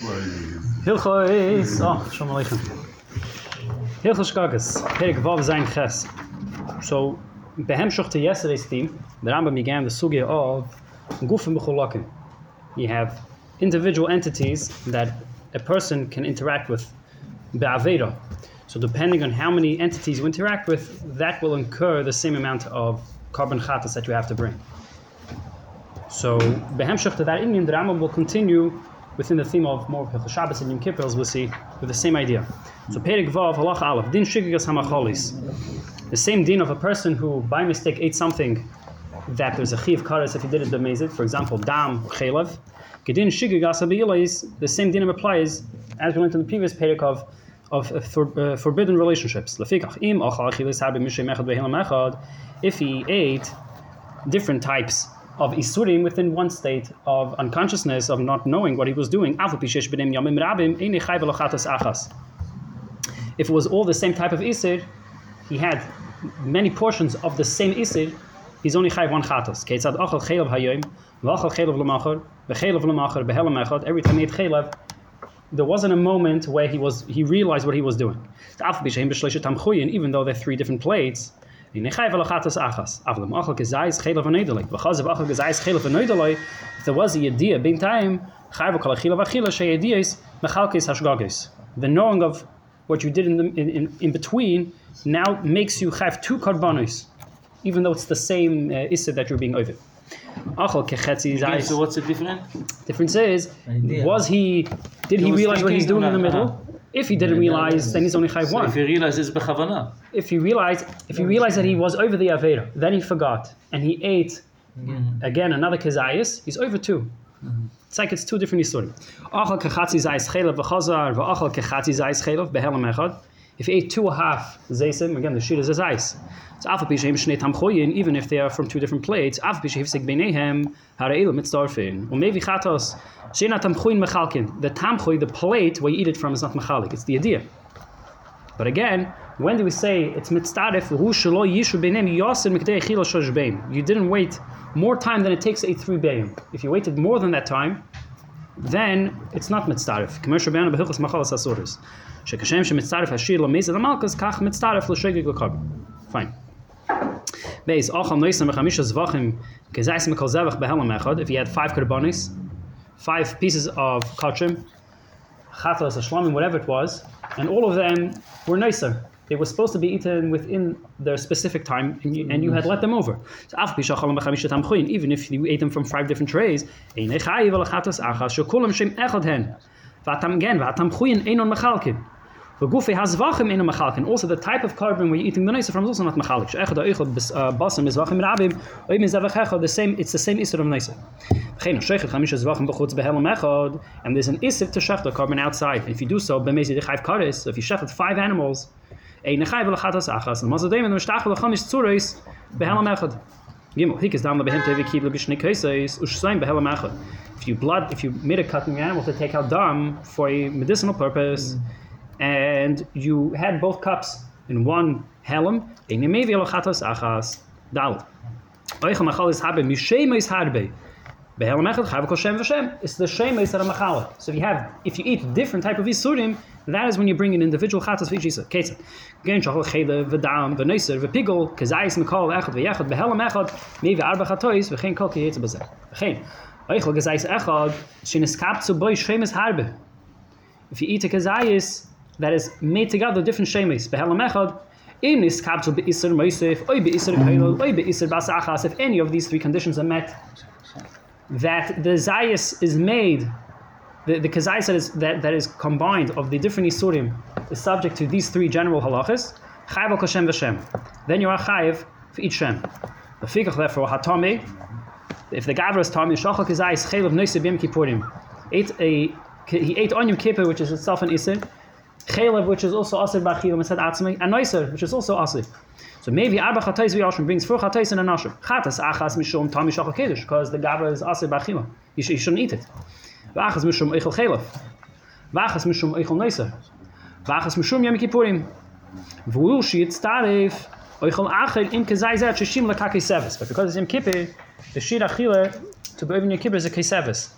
Hilchos, Shalom Aleichem. Hilchos Shkagas, Perek Vav Zayin Ches. So, behemshach to yesterday's theme, the Rambam began the sugya of Gufim B'cholakim. You have individual entities that a person can interact with be'aveda. So depending on how many entities you interact with, that will incur the same amount of carbon chatas that you have to bring. So, behemshach to that Indian, the Rambam will continue within the theme of more of Shabbos and Yom Kippur, as we'll see, with the same idea. So, Perek Vav, Halach Aleph, Din Shigigas Hamacholis. The same din of a person who by mistake ate something that there's a chiv kares if he did it b'mezid, for example, dam or chelev. Gedin Shigigas Habiyilis, the same din applies as we learned in the previous Perek of forbidden relationships. If he ate different types of isurim within one state of unconsciousness, of not knowing what he was doing, if it was all the same type of isur, he had many portions of the same isur, he's only chayv one chatas. Every time he ate chaylev, there wasn't a moment where he realized what he was doing. Even though they're three different plates, if there was a idea being time, the knowing of what you did in between now makes you have two karbanos, even though it's the same issa that you're being over. Okay, so what's the difference? Difference is, did he realize what he's doing in the middle? If he didn't realize, then he's only chayv one. If he realizes bechavana. If he realized that he was over the avera, then he forgot and he ate again another kezayis, he's over two. It's like it's two different isurim. Achal kechatzi zayis chelav v'chazar v'achal kechatzi zayis chelav behelam echad. If he ate 2.5 zaysim, again the shir is a zayis. So afal pi sheim shnei tamchoyin, even if they are from two different plates, afal pi shehifsek beinehem hare'ilu mitzdarfin. Umevi chatos sheina tamchoyin mechalkin. The tamchoy, the plate where you eat it from, is not mechalik. It's the idea. But again, when do we say it's mitzdaref? Hu shelo yishu beinehem yasin mikdei chila shosh bein. You didn't wait more time than it takes to eat 3 beim. If you waited more than that time, then it's not mitzdaref. Commercial be'ana behilchos machalas asuris. Shekashem shemitzdaref hashir lamezid amalkas kach mitzdaref l'shegig l'karb. Fine. Beis achal noisam b'chamisha zvachim kezayis mikol zevach behelam echad. If he had 5 karbanis, 5 pieces of kachim, chatas, shlamim, whatever it was, and all of them were nicer. They were supposed to be eaten within their specific time, and you had let them over. So, even if you ate them from 5 different trays, also the type of carbon where you're eating the nicer from is also not mechalik. It's the same isur of nicer. And there's an isur to shech the carbon outside. And if you do so, if you shech 5 animals, if you made a cut in the animal to take out dam for a medicinal purpose, and you had both cups in one helm, it's the shemes that are machalik. So if you eat different type of isurim, that is when you bring in individual chatas for each isur. Ketzad. Again, shachol chaylev v'dam v'neiser v'pigol kezayis mikol echad v'yechad v'helam echad mevi arba chatois v'chein kol ki yetz b'zeh. V'chein oichel kezayis echad sheniskaptzu boi shemes harbe. If you eat a kezayis that is made together different shemes v'helam echad in niskaptzu be'isur moisef oi be'isur kailol oi be'isur bas achas. If any of these 3 conditions are met, that the zayis is made, the kazayis that is combined of the different isurim is subject to these 3 general halachas. Chayav al kashem v'shem. Then you are chayav for each shem. The fikach therefore hatame. If the gavra is tame, shachal kazayis chaylev noiseh b'yom kippurim. He ate on Yom Kippur, which is itself an isur. Chaylev, which is also asir b'achilam mitzad atzmei, and noiser, which is also asir. So maybe arba chatais v'yashim brings 4 chatais and a nashim. Chatas achas mishum tam mishachal kiddush, because the gavra is asir b'achila. You shouldn't eat it. V'achas mishum eichel chaylev. V'achas mishum eichel noiser. V'achas mishum Yom Kippurim. V'ul shit tarif eichel achel im kezayzeh shishim lekakei seves. But because it's Yom Kippur, the shir achila to be over Yom Kippur is a keseves.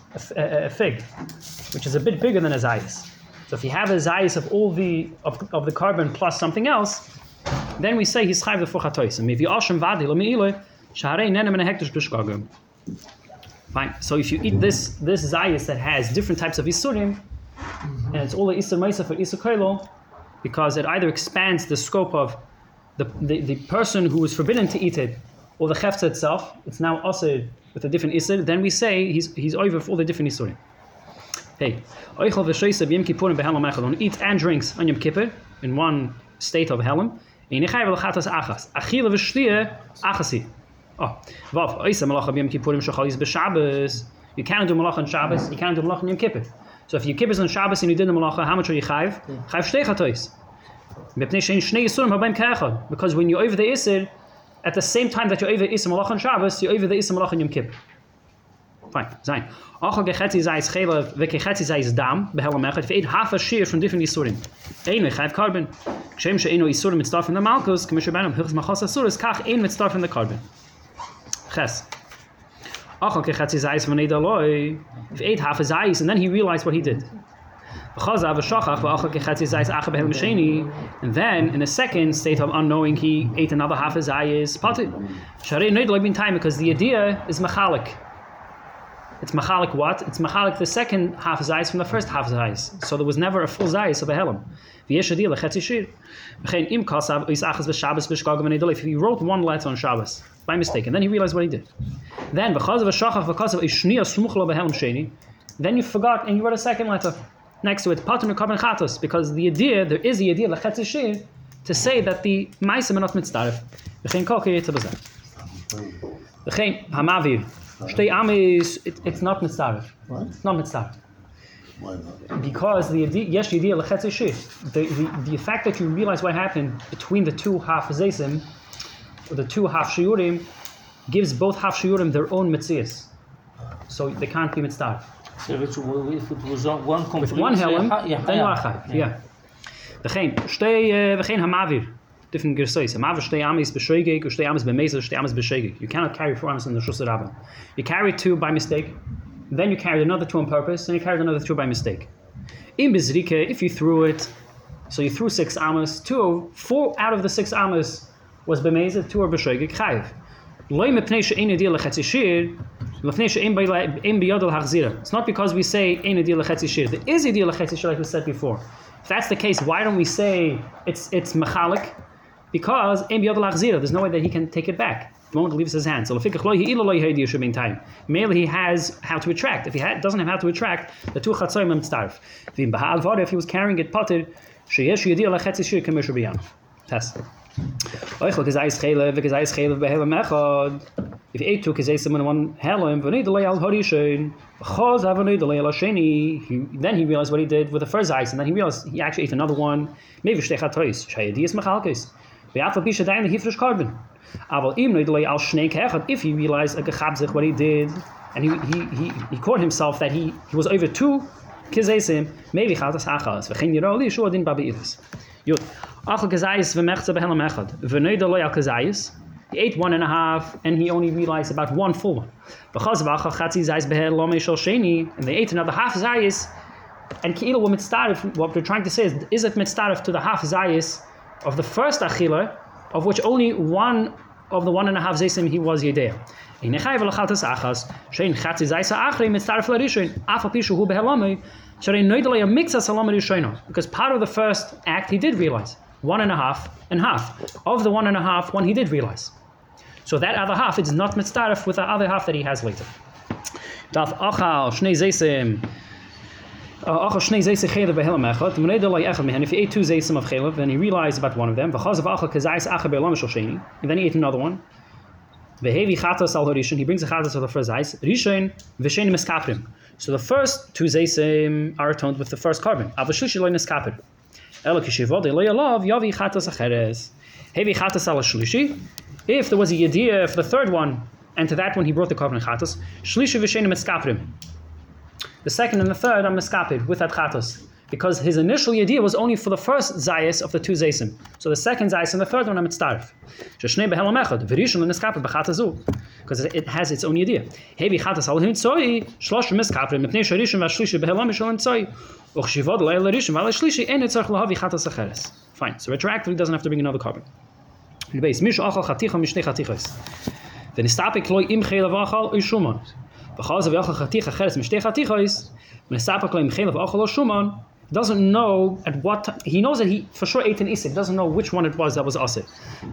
a fig, which is a bit bigger than a zayis. So if you have a zayis of all of the carbon plus something else, then we say he's chayv for chatoisim. If you asham vadi l'meile, shaharei nenem and a hektish b'shkagim. Fine. So if you eat this zayis that has different types of isurim, and it's all the isur ma'isa for isur koilo, because it either expands the scope of the person who is forbidden to eat it, or the chefza itself, it's now also with a different isur, then we say he's over for all the different isurim. Hey, oichel v'shoysa b'yom kippurim behelam echad, on eat and drinks on Yom Kippur in one state of helam. Einechai v'lechatas achas, achila v'shtia achasi. Oh, vav oisa malacha b'yom kippurim shechalis b'Shabbos. You can't do malacha on Shabbos. You can't do malacha on Yom Kippur. So if you kippers on Shabbos and you did the malacha, how much are you chayv? Chayv shtei chatois. Mipnei shein shnei isurim habayim ka'echad. Because when you're over the isur, at the same time that you're over isur malacha on Shabbos, you're over the isur malacha on Yom Kippur. Fine. Zayin. Achal gechetzi zayis chelav v'kechetzi zayis dam behelam echad. If you ate half a shear from different isurim, ein chayv carbon. Kshem she'enu isurim mitzvah from the malchus, k'misher benam hilchos machas asuris kach ein mitzvah from the carbon. Ches. Achal kechetzi zayis v'nei daloi. If he ate half a zayis and then he realized what he did. And then in a second state of unknowing he ate another half a zayis. Because the idea is machalik. It's machalik what? It's machalik the second half zayis from the first half zayis. So there was never a full zayis of a helam. If he wrote one letter on Shabbos by mistake and then he realized what he did. Then then you forgot and you wrote a second letter next to it, patur carbon chatos, because there is the idea lechetzi shir to say that the ma'asim are not mitzdaref. V'chein kol k'yetza b'zeh. V'chein hamavir shtei amis, it's not mitzdaref. It's not mitzdaref. Why not? Because the idea lechetzi shir, the fact that you realize what happened between the two half zaysim, or the two half shiurim, gives both half shiurim their own mitzias, so they can't be mitzdaref. So if it was one complete... With one helam, then you are chayv. Yeah. V'chein hamavir, different gersois. Hamavir shtei amis b'shoigig, or shtei amis b'mezer, shtei amis b'shoigig. You cannot carry 4 amis in the Shus Rabbah. You carried 2 by mistake, then you carried another 2 on purpose, and you carried another 2 by mistake. In bezrike, if you threw it, so you threw 6 amis, 4 out of the 6 amis was b'mezer, 2 are b'shoigig, chayv. Loi mepnei she'ein yediyah lechetzi shir, it's not because we say ein adil lechetzi shir. There is adil lechetzi shir, like we said before. If that's the case, why don't we say it's mechalik? Because ein biyadol achzira. There's no way that he can take it back the moment it leaves his hand. So mainly he has how to retract. If he doesn't have how to retract, the 2 chatzoyim mitzdaref. If he was carrying it patur, sheyesh yadil lechetzi shir k'mishur b'yam. Test. If you ate 2 kezeisim in one helam, then he realized what he did with the first ice, and then he realized he actually ate another one. Maybe if he realized what he did, and he caught himself that he was over 2 kezeisim, maybe he ate 1.5 and he only realized about 1 full one. And they ate another half zayis, and what we're trying to say is it mitzdaref to the half zayis of the first achila, of which only 1 of the 1.5 zaysim he was yedea. Because part of the first act he did realize 1.5 and half. Of the 1.5, 1 he did realize. So that other half is not mitzdaref with the other half that he has later. If he ate 2 zaysim of chelav and he realized about 1 of them, and then he ate another one, he brings a chatas of the first zayis, so the first 2 zaysim are atoned with the first carbon. If there was a yediyah for the third one, and to that one he brought the carbon chatos, the second and the third are miskapid with that chatos, because his initial yediyah was only for the first zayis of the 2 zaysim. So the second zayis and the third one are mitzdaref. because it has its own idea. Hebi chatas al hintzoi, shlosh miskaprim, mipnei sharishim v'ashlishi behelam shal hintzoi, uchshivod le'el rishim v'al shlishi, en etzarch lahavi chatas acheres. Fine, so retroactively doesn't have to bring another carbon. The base, mish achal chaticha mishnei chatichos. Then istapik loi im chelav achal u'shuman. V'chazav yachal chaticha acheres mishnei chatichos, when istapik loi im chelav achal u'shuman, doesn't know at what time. He knows that he for sure ate an isik, doesn't know which one it was that was asik.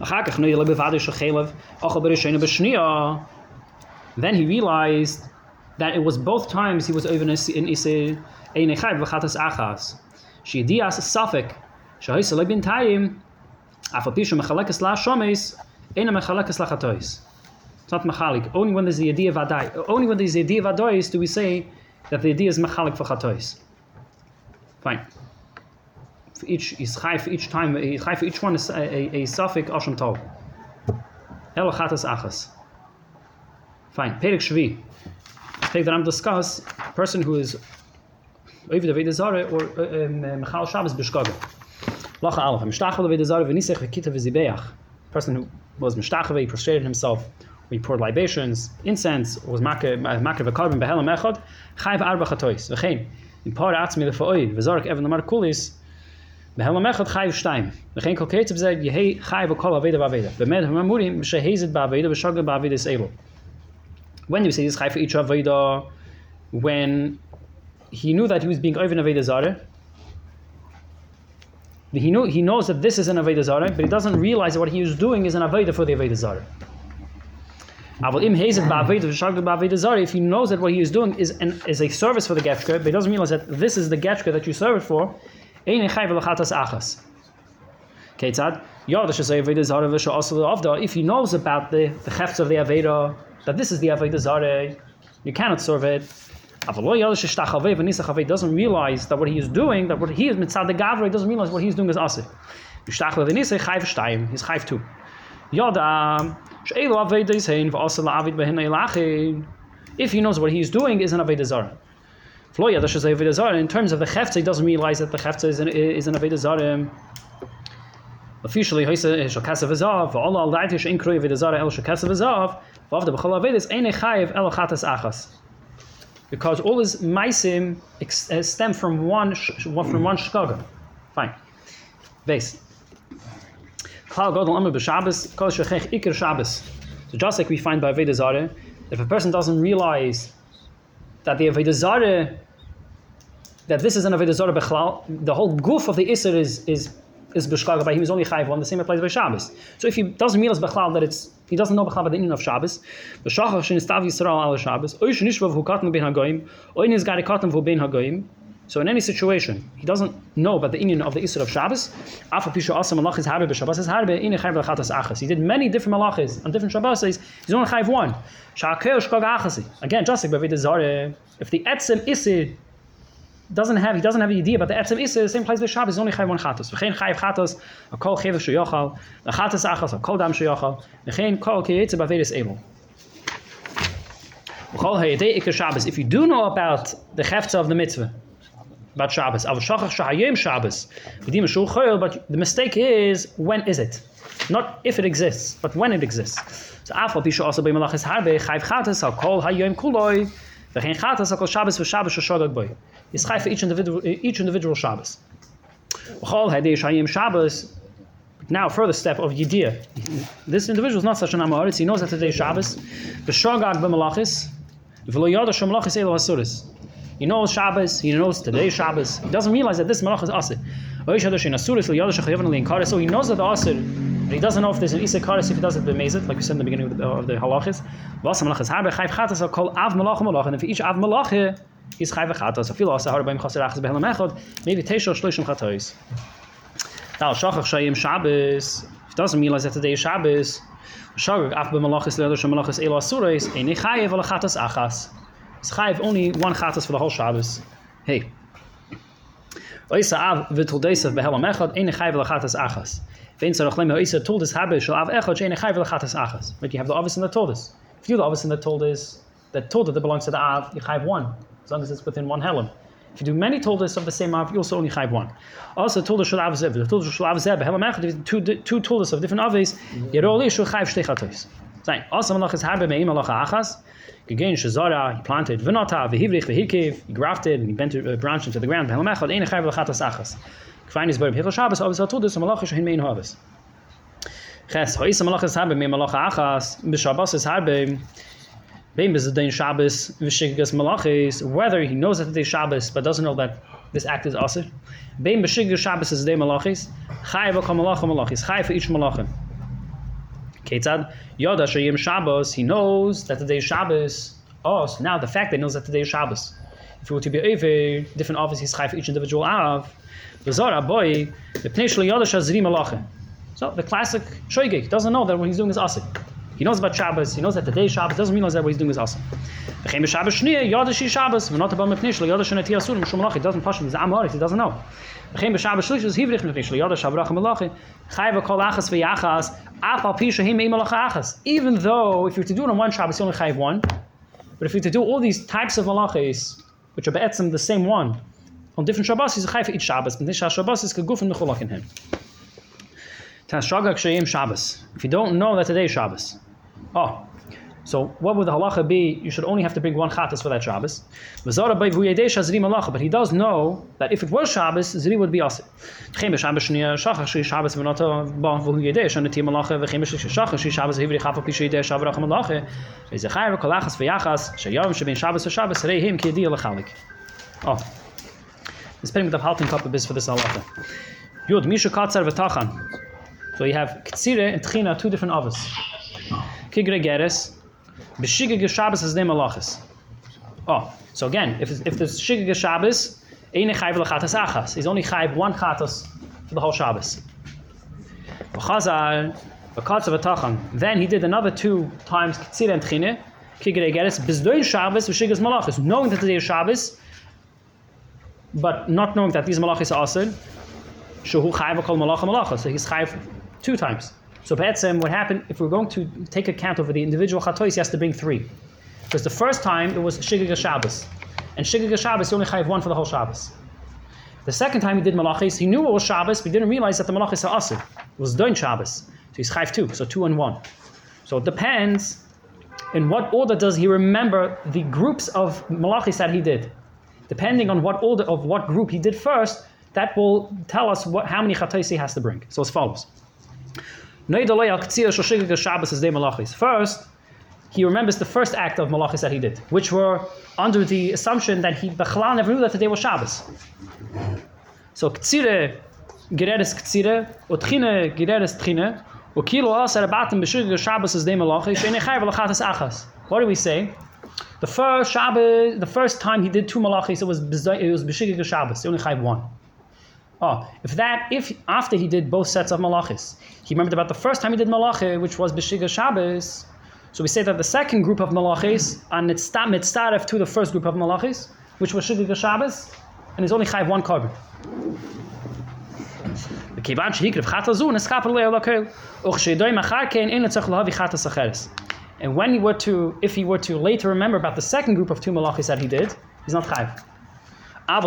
Then he realized that it was both times he was over in isik ein echad v'chatas achas. Sheidias safek shahis lebin tayim afapisha mechalekes la shomes ein mechalekes la chatois. It's not mechalik. Only when there's the idea vadai. Only when there's the idea vadois do we say that the idea is mechalik for chatois. Fine. For each is chai for each time. Chai for each one is a suffix asham tov. El chatas achas. Fine. Perek shvi. Take that I'm discuss a person who is over the Veda Zara or Mechal Shabbos b'shkaga. Lacha alach. Mishtachel the Veda Zara v'nisech v'kita v'zibeach. Person who was mishtachel, he prostrated himself. We poured libations, incense, or was makar v'karbon b'helam echad. Chai v'arba chatois. V'chein. In par atzmi lefaoid, v'zarek even the markulis, behelam echad chayv shtayim. V'chein kol ketzav zed yehei chayv kol aveda v'aveda. V'med hamamurim shehezed b'aveda v'shagad b'aveda is elo. When do we say this chayv for each aveda? When he knew that he was being over in aveda zara. He knows that this is an aveda zara, but he doesn't realize that what he is doing is an aveda for the aveda zara. If he knows that what he is doing is a service for the getchka, but he doesn't realize that this is the getchka that you serve it for, if he knows about the chefts of the aveda, that this is the aveda zara, you cannot serve it. Doesn't realize that what he is doing, that what he is mitzad the gavra, doesn't realize what he is doing is asik. He's chayv 2. If he knows what he is doing is an aveda zara. In terms of the chefta, he doesn't realize that the chefta is an aveda zara. Officially, because all his maisim stem from one shkaga. Fine. Base. So just like we find by Avodah Zarah, if a person doesn't realize that the Avodah Zarah, that this is an Avodah Zarah bechlal, the whole goof of the Isser is b'shkaga by him, is only chayv one, the same applies by Shabbos. So if he doesn't realize bechlal that he doesn't know bechlal about the inyan of Shabbos, v'shachach shenistav Yisrael al Shabbos, oy shenishvav hu katan ben hagoyim, oy nizgari katan vu ben hagoyim. So in any situation, he doesn't know about the inyan of the Isser of Shabbos. He did many different malachis on different Shabbos. He's only chayv one. Again, just like by Zara, if the etzem Isser doesn't have the idea about the etzem Isser, the same place by Shabbos, is only chayv one chatos. V'chein chayv chatos, a kol chevev sheyochal, a chatos achas, a kol dam sheyochal, v'chein kol kiyetze b'avedes elo. If you do know about the chefza of the mitzvah, about Shabbos, but the mistake is, when is it? Not if it exists, but when it exists. So afal pisha also by malachis harbe chayv chatas al kol hayom kuloi v'chein chatas al kol Shabbos v'Shabbos shogag boy. It's chayv for each individual Shabbos. V'chol hadei shayim Shabbos. Now, further step of yidiyah. This individual is not such an amoritz. He knows that today is Shabbos. V'shogag b'malachis v'lo yada sh'malachis elo hasuris. He knows Shabbos, he knows today's Shabbos. He doesn't realize that this malach is asir. So he knows that the asir, but he doesn't know if there's an isir kares if he does it b'mezit, like we said in the beginning of the halachis. And if each av malach is chayv chatas, maybe teisha shloshim chatois. Now shachach shayim Shabbos, if he doesn't realize that today is Shabbos, shagag af b'malachis le'adar shemalachis elo asurais, ein chayev al chatas achas. It's chayiv only one chatas for the whole Shabbos. Hey. Oisa av v'tuldesav behelam echad, ein chayiv l'chatas achas. Vein tzarach lema oisa tuldes habe shel av echad, ein chayiv l'chatas achas. But you have the obvious and the tuldes. If you do the obvious and the tuldes, that tuldes that belongs to the av, you chayiv one, as long as it's within one helam. If you do many tuldes of the same av, you also only chayiv one. Also tuldes shel av zeb, the tuldes shel av zeb behelam echad, two tuldes of different aves, yeroli shel chayiv shtei chatos. Sein. Also malachas harbe me'im malacha achas. Again, Shazara, he planted Venata, Vehivrich, Vehikiv, he grafted, and he bent a branch into the ground. Behelamechad, Eine Chayv Lachatas Achas. Kfainis Bar B'Hichel Shabbos, Avis HaTudus, Malacha Shehin Mein Havis. Ches, Ha'isa Malachas Harbe, Me Malacha Achas, B'Shabbos is Harbe, Bein B'Zadein Shabbos, V'Shigas Malachis, whether he knows that today is Shabbos, but doesn't know that this act is Asir. Bein B'Shigas Shabbos is Day Malachis, Chayiv Akal Malacha Malachis, Chayiv for each Malachim. Ketzad Yoda Shayim Shabbos. He knows that today is Shabbos. Oh, so now the fact that he knows that today is Shabbos. If he were to be over different office, he's chayv for each individual av. The Zara boy, the Pnei Yoda Shazri Malachim. So the classic shoygig doesn't know that what he's doing is asik. He knows about Shabbos. He knows that today is Shabbos. Doesn't realize that what he's doing is asik. V'chein b'Shabbos shniya Yoda Shi Shabbos. V'not abam Pnei Yoda Shenati Asurim Shum Malachim. He doesn't push him. He's amorik. He doesn't know. V'chein b'Shabbos shlish is hivrich Pnei Yoda Shavrach Malachim. Chayv kol achas v'yachas. Even though if you're to do it on one Shabbos, you only chayv one. But if you're to do all these types of malachis, which are be'etzim the same one, on different Shabbos, he's a chayv for each Shabbos. But this Shabbos is kaguf and mechulak in him. Tashragak sheyim Shabbos. If you don't know that today is Shabbos, so what would the halacha be? You should only have to bring one chatas for that Shabbos. But he does know that if it was Shabbos, zri would be asir. This putting the halting cup is for this halacha. Yud misha katzar v'tachan. So you have ktsire and tchina, two different avos. Kigre geres. B'shigig Shabbos is name malachas. So again, if there's shigig Shabbos, eine chayv lachatas achas. He's only chayv one chatas for the whole Shabbos. V'chazal, v'katzav v'tachan. Then he did another 2 times ktsira and tchine, kigre geres, b'zdoin Shabbos v'shigig malachas, knowing that today is Shabbos, but not knowing that these malachas are asir. Shehu chayv kol malacha malachas. So he's chayv 2 times. So Be'etzem, what happened, if we're going to take account over the individual chatois, he has to bring 3. Because the first time it was Shigig Shabbos. And Shigig Shabbos, he only chayiv 1 for the whole Shabbos. The second time he did malachis, he knew it was Shabbos, but he didn't realize that the malachis are asir. It was doin Shabbos. So he's chayiv 2, so 2 and 1. So it depends in what order does he remember the groups of malachis that he did. Depending on what order of what group he did first, that will tell us how many chatois he has to bring. So as follows. First, he remembers the first act of malachis that he did, which were under the assumption that he b'chalal never knew that today was Shabbos. So ktsire gereres ktsire, utchine gereres tchine, ukilo asar abatim b'shugig Shabbos is day malachis she'nei chayv lachatas achas. What do we say? The first Shabbos, the first time he did 2 malachis, it was b'shugig Shabbos. He only chayv 1. If after he did both sets of malachis, he remembered about the first time he did malachis, which was b'shigah Shabbos, so we say that the second group of malachis and mitzaref to the first group of malachis, which was shigah Shabbos, and he's only chayv 1 carbon. And when if he were to later remember about the second group of 2 malachis that he did, he's not chayv. If,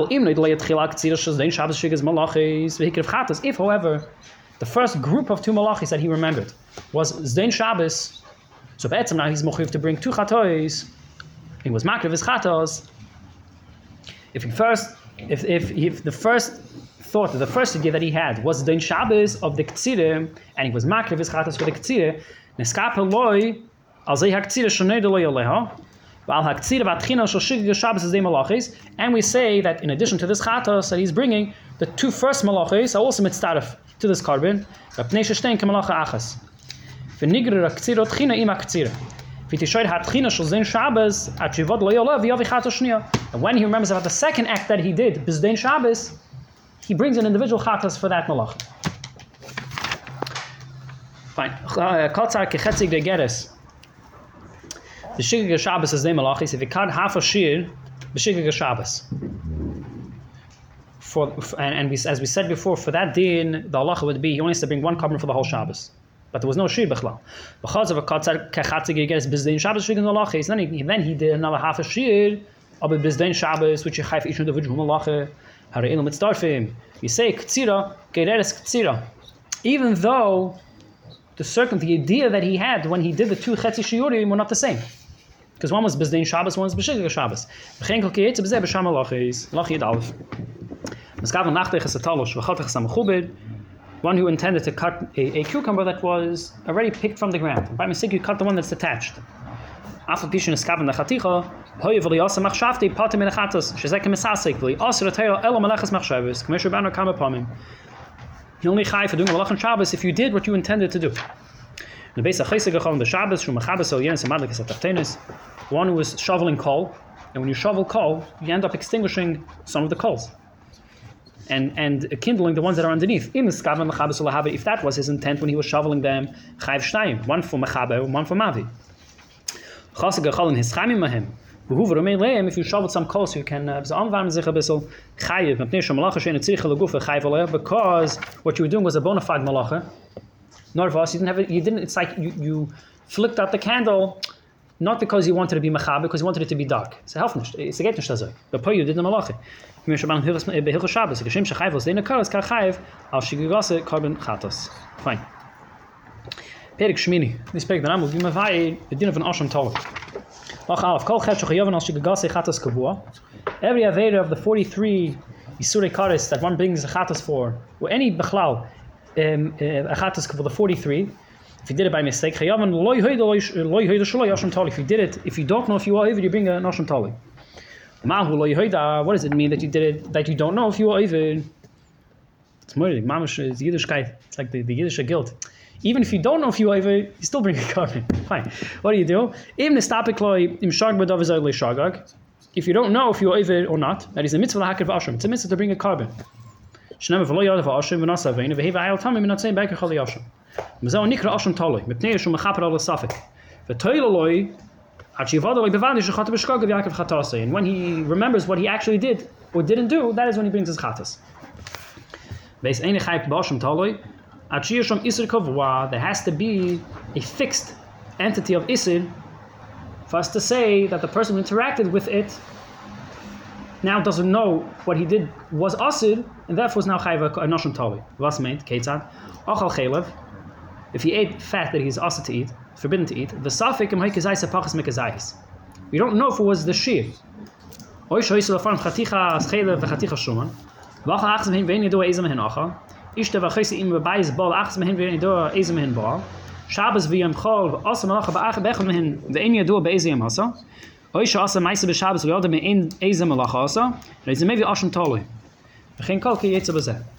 however, the first group of 2 malachis that he remembered was Zdein Shabbos, so be'etzem now he's mochiv to bring 2 chatois. He was makriv his chatos. If the first thought, the first idea that he had was Zdein Shabbos of the ktsire, and he was makriv his chatos for the ktsire, neskap eloi al zei haktsire shonei deloi aleha. And we say that in addition to this chatos that he's bringing, the 2 first malachis are also mitzaref to this carbon. And when he remembers about the second act that he did, Bizdein Shabbos, he brings an individual chatos for that malach. Fine. The Shigig Shabbos is the malachis. If he cut half a shir, the Shigig Shabbos. As we said before, for that din, the halacha would be he only has to bring 1 carbon for the whole Shabbos. But there was no shir b'chlal. Because of a katzar kechatzig gets bizdein Shabbos Shigig malachis. Then he did another half a shir of a bizdein Shabbos, which you have for each individual malacha. Harei mitzdarfim. You say ktsira gereres ktsira, even though the idea that he had when he did the two Chetzi Shiurim were not the same. Because one was Bezdein Shabbos, one was B'Shigga Shabbos. V'chein kol kiyetze b'zeh b'sham halachis, Lach Yid Aleph. M'skav l'nachtech es atalosh, v'chatech es amachubid, one who intended to cut a cucumber that was already picked from the ground. By mistake, you cut the one that's attached. After Pishin is Kavan Nachaticha, Hoyev Eliasa Machshavti, Patim Menachatas, Shezek Mesasik, Asr Atayel Elo Malachas Machshavas, Commissioner Banner Kama Pamim. You only chai for doing Malach and Shabbos if you did what you intended to do. The base of Chesegachon, the Shabbos, Shum Machabas, El Yenis, Amadlikas Atachtenis, one who was shoveling coal, and when you shovel coal, you end up extinguishing some of the coals. And kindling the ones that are underneath. If that was his intent when he was shoveling them, chayv shnayim, one for mechaber, one for mavi. If you shovel some coal, so you can anwarmen sich a bissel, chayiv, because what you were doing was a bona fide malacha. Norvas, you didn't have it. You didn't. It's like you flicked out the candle, not because you wanted to be mechaber, because you wanted it to be dark. It's a helfnish. It's a get nicht. But you did the malacha. Fine. Perik Shmini. This perik that I'm will give me the din of an asham tolek. Every aveda of the 43 Isurei Kares that one brings a chatas for, or any bechlal a chatas for the 43, if you did it by mistake, if you did it, if you don't know if you are over, you bring an asham tolek. What does it mean that you did it, that you don't know if you are even? It's moeilijk. Mamash is Yiddishkeit. It's like the Yiddish guilt. Even if you don't know if you are even, you still bring a carbon. Fine. What do you do? If you don't know if you are even or not, that is a mitzvah lahakir v'ashim. It's a mitzvah to bring a carbon. Shnei v'lo yadav v'ashim v'nasa v'ein v'hei v'ayal tamim v'natzei b'eker chali ashim. M'zeh nikra ashim taloi. Mipnei yishum mechaper al safek. V'toilaloi. And when he remembers what he actually did or didn't do, that is when he brings his chatas. There has to be a fixed entity of isir for us to say that the person who interacted with it now doesn't know what he did was asir, and therefore is now chayv a noshim tali. Was meant ketzad achal chelev. If he ate fat that he's asir to eat, forbidden to eat, the safik im haykazais apachas mekazais. We don't know if it was the shear. Oy shoyse lafan khaticha schele ve khaticha shuman. Wach achs hin wen do ezem hin acha. Ist der khayse im beis bal achs hin wen do ezem hin bal. Shabbos vi am khol as malach ba ach bekhn hin ve en do be ezem hasa. Oy shas meise be shabbos we odem in ezem malach hasa. Leize me vi ashn tole. We geen kalke jetzt aber ze.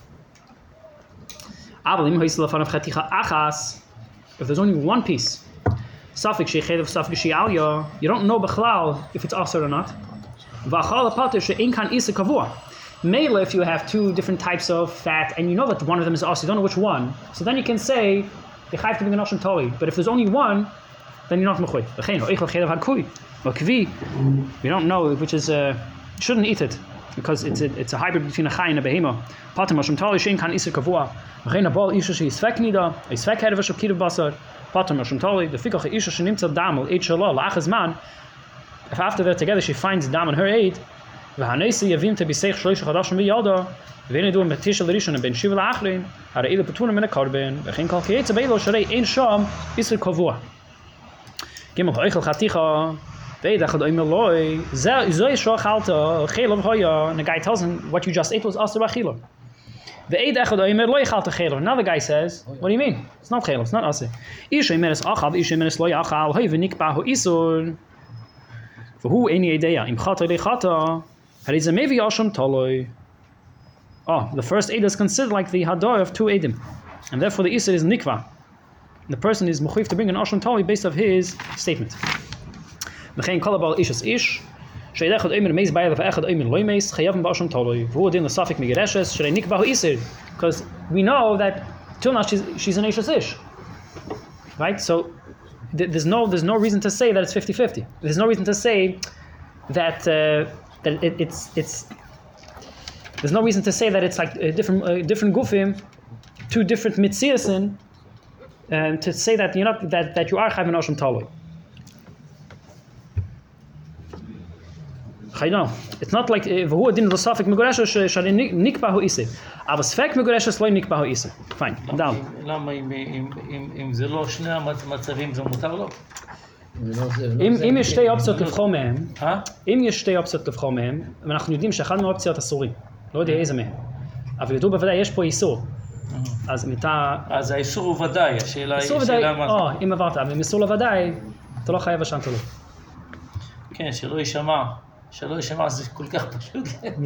Aber im hoyse lafan khaticha achas. If there's only one piece, Safik shechev Safik she'alya, you don't know b'chlal if it's asur or not. V'achal pater she'in kan isa kavua. Mele, if you have two different types of fat and you know that one of them is asur, you don't know which one, so then you can say you have to be an asham toli. But if there's only one, then you're not mechuy. V'chein oichel chedav hadkui. V'kvi, we don't know which is you shouldn't eat it because it's a hybrid between a chay and a behema. Pater asham toli she'in kan isa kavua. V'chein abol isha she'isvek nida, isvek herev sh'kiv basar. Pater asham toli. The fikach isha she'nimtza damel eid shalal la'achaz man. If after they're together she finds dam on her aid, v'hanesi yavim tebiseich shloish chadashim v'yada, v'hine du metishal rishon ben shiva la'achrin, hara ila petunim min a-karben, v'chein kal kiyetza beilo sharei ein sham isr kavua. Gimel ha'oichel chaticha, ve'ed achad oimer loi, zoi shoach halta, chelav hoya, and the guy tells him what you just ate was asr b'achila. Ve'ed achad oimer loi chalta chelav. Another guy says, what do you mean? It's not chelav, it's not asr. Isha imeres achal, isha imeres loi achal, hoi v'nikba hu isur. For who any idea? Im chata le chata, hariza mevi asham taloi. Oh, the first Eid is considered like the hadar of two Eidim, and therefore the Isser is nikva. The person is mechuyev to bring an asham taloi based on his statement. V'chein kolabal ishas ish, she'edechad oimer meis bayad v'echad oimer loy meis, chayavim ba'asham taloi. V'hu din l'safik migereshes, shrei nikva hu Isser, because we know that till now she's an ishas ish, right? So there's no reason to say that it's 50-50. There's no reason to say that it's there's no reason to say that it's like different gufim, two different mitziasin, to say that you're not that you are chayv an asham taloi. I know. It's not like who didn't the suffix megoreshes shall nikba hu ise. Aber sfek megoreshes lo nikba hu ise. Fine. Down. למה אם זה לא שני המצבים זה מותר לו? אם יש שתי אופציות לבחור מהם, אה? אם יש שתי אופציות לבחור מהם, ואנחנו יודעים שאחד מהאופציות אסורים, לא יודע איזה מהם, אבל ידעו בוודאי יש פה איסור, אז מתה... אז האיסור הוא ודאי, השאלה היא... איסור ודאי, מה זה. אם עברת, אבל אם איסור לוודאי, אתה לא חייב השם תלוי. כן, שלא יישמע, זה כל כך פשוט.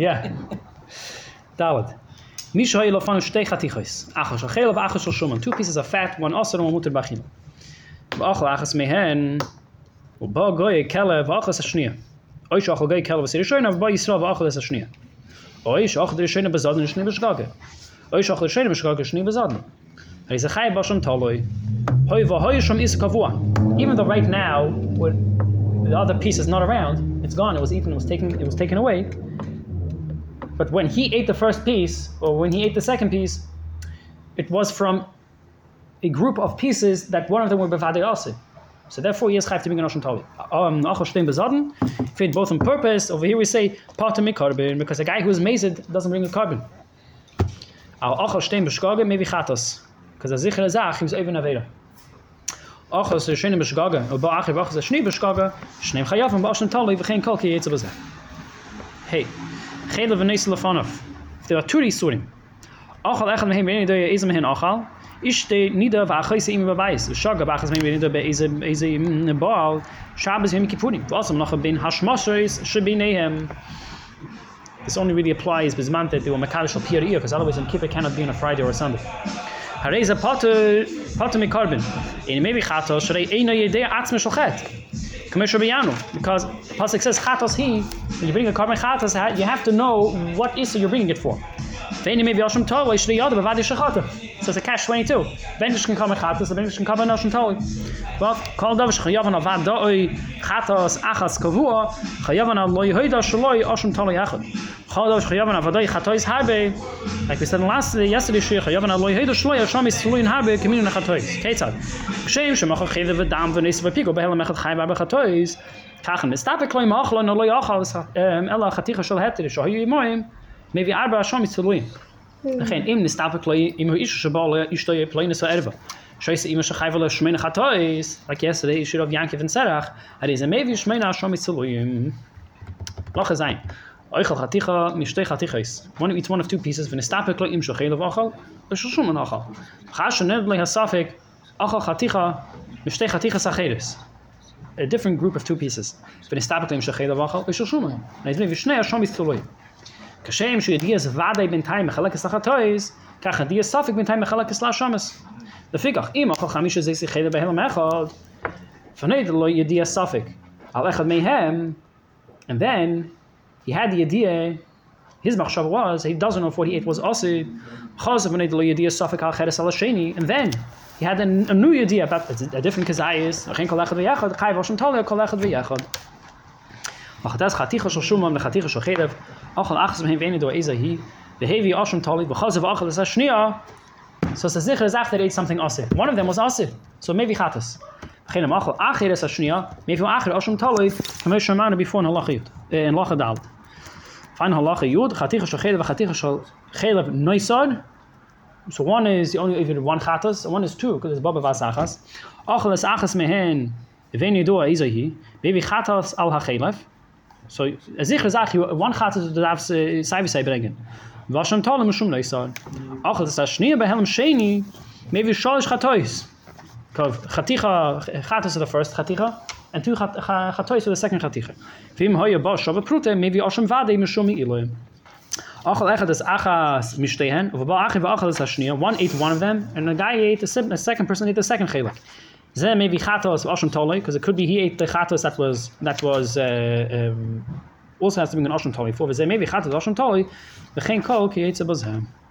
דלת. מישהו היה לפנינו שתי חתיכות, אחת של חלב ואחת של שומן, two pieces of fat, one אסור one מותר באכילה. ואוכל אחת מהן, ובא גוי כלב ואוכל השנייה. או שאוכל גוי כלב עשי ראשונה, ובא ישראל ואוכל השנייה. או שאוכל ראשונה בזדן ושני בשגגה. או שאוכל ראשונה בשגגה ושני בזדן. הרי זה חי בשם תלוי. והוי שם איס קבוע. Even though right now, when the other piece is not around, it's gone, it was eaten, it was taken away. But when he ate the first piece, or when he ate the second piece, it was from a group of pieces that one of them were bevadei ase. So therefore, he is chayv to bring an osham tali. Achos shtein bezaden, fit both on purpose. Over here we say part of carbon because a guy who is mazed doesn't bring a carbon. Al achos shtein b'shgaga maybe chatos because a zichere zach he was even aveda. Achos shtein b'shgaga, or ba'achiv achos shni b'shgaga, shneim chayavim ba'osham tali v'chein kol ki yetzer b'zeh. Hey, chaylev v'neis lefanov. There are two isurim. Achal echad mehem v'eni doya izem hen achal. Ishte nida v'achayse im b'bayis. Shaga b'achas mehem v'eni doya be'eze baal. Shabbos yom kippurim. V'asam nacha ben hashmashos shebineihem. This only really applies b'zman that they were mekadosh al piyariyah, because otherwise Yom Kippur cannot be on a Friday or a Sunday. Hareza pater mikarbin. In maybe chatos shrei eina yedei atzme shochet. Commissioner Biyanu, because Pasuk says chatos he. When you bring a carbon chatos, you have to know what issue you're bringing it for. So it's a catch 22. Bendish can come a chatos, the bendish can come a noshim toli. But called over chayavan avad doi chatos achas kavua chayavan loy hoida shloi oshim toli achad. Called over chayavan avadoi chatos harbe. Like we said yesterday, chayavan loy hoida shloi osham is shloi harbe communion chatos. Ketzad. Kshem shemachal chayve v'dam v'nis v'pigo behelam echad chayv arbe chatos. Kachen mistapek loy machlo no loy achal ela chaticha shel heter shoyu imoim. Maybe arba shom is tluim. Again, im nistapek loy im hu ish shabal ishtoy pleine so erva. Shoyse im shachayvel shmeina chatos. Like yesterday, you should have Yankiv and Serach. It is a maybe shmeina shom is tluim. Lach zayin. Oichel chaticha mishtei chatichos. One eats one of two pieces. V'nistapek loy im shachayvel achal. V'shushum an achal. Chash nev loy hasafek achal chaticha mishtei chatichas acheres. A different group of two pieces. V'nistapek loy im shachayvel achal. V'shushum an. And it's maybe shneya shom is tluim. Kashem shu yedias vadei b'ntayim mechalekes lachatois, kach yedias safik b'ntayim mechalekes lashamas. Lefikach im achal chamisha zeisi chayda behelam echad, v'nei lo yedias safik al echad mehem, and then he had the idea. His machshav was he doesn't know if what he ate was asid. Chaz v'nei lo yedias safik al cheres al sheni, and then he had a new idea about a different kazayis. Achin kol echad v'yachad, chayv osham toleh kol echad v'yachad. Machadas chaticha shel shumam lechaticha shel chaylev. Achal achas mehem v'eni do ezahi. V'hevi osham tali v'chazav achal es hashniya. So it's as after they ate something asid. One of them was asid. So maybe chatas. V'chenem achal acher es hashniya. Maybe acher osham tali. Kamesh shamanu before in halacha yud. In halacha dal. Fine halacha yud. Chaticha shel chaylev v'chaticha shel chaylev noisad. So one is only even one chatas. And one is two because it's baba v'asachas. Achal es achas mehen v'eni do ezahi. Maybe chatas al hachaylev. So as ich sage, one chatas darfst sai bringen. Was schon toll muss schon leisen. Auch das Schnee bei Helm Sheni, maybe shalish chatois. Chaticha chatas the first chaticha and two chatois the second chaticha. Vim hoye ba shav prute maybe osham vade mishum iloim. Achal echad das achas mishtehen, of ba achim va achal das Schnee. One ate one of them and the guy ate the second person ate the second chelak. Then maybe chatos osham tolei, because it could be he ate the chatos that was also has to be an osham tolei. For maybe chatos osham tolei, the chen kol ki ate bazem.